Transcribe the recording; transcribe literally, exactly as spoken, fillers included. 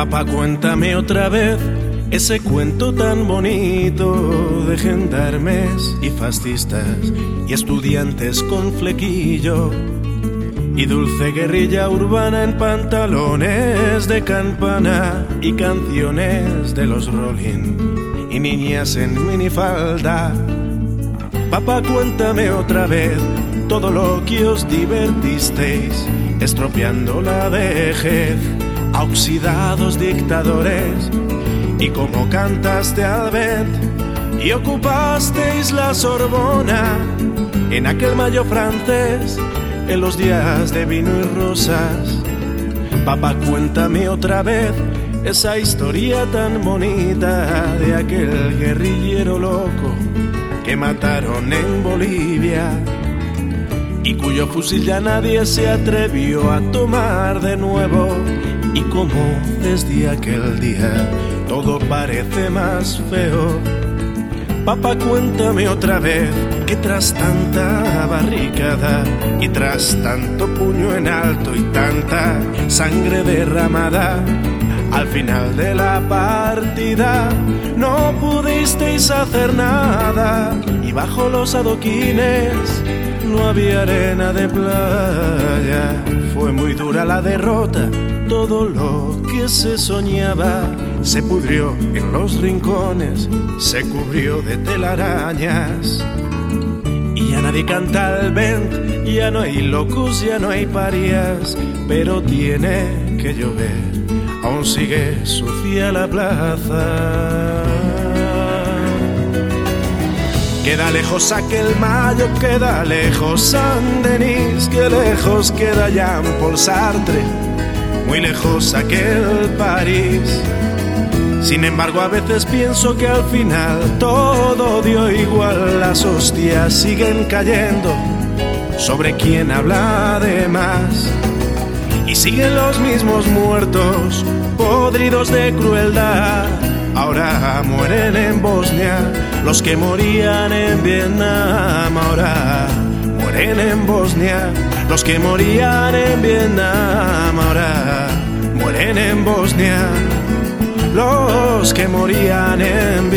Papá, cuéntame otra vez ese cuento tan bonito de gendarmes y fascistas y estudiantes con flequillo y dulce guerrilla urbana en pantalones de campana y canciones de los Rolling y niñas en minifalda. Papá, cuéntame otra vez todo lo que os divertisteis estropeando la vejez a oxidados dictadores, y cómo cantaste al vent y ocupasteis la Sorbona en aquel mayo francés, en los días de vino y rosas. Papá, cuéntame otra vez esa historia tan bonita de aquel guerrillero loco que mataron en Bolivia y cuyo fusil ya nadie se atrevió a tomar de nuevo, y cómo desde aquel día todo parece más feo. Papá, cuéntame otra vez que tras tanta barricada y tras tanto puño en alto y tanta sangre derramada, al final de la partida no pudisteis hacer nada, y bajo los adoquines no había arena de playa. Fue muy dura la derrota, todo lo que se soñaba se pudrió en los rincones, se cubrió de telarañas. Y ya nadie canta al vent, ya no hay locos, ya no hay parias, pero tiene que llover, aún sigue sucia la plaza. Queda lejos aquel mayo, queda lejos Saint-Denis, que lejos queda Jean-Paul Sartre, muy lejos aquel París. Sin embargo, a veces pienso que al final todo dio igual, las hostias siguen cayendo sobre quien habla de más, y siguen los mismos muertos, podridos de crueldad. Ahora mueren en Bosnia los que morían en Vietnam. Ahora mueren en Bosnia los que morían en Vietnam. Ahora mueren en Bosnia los que morían en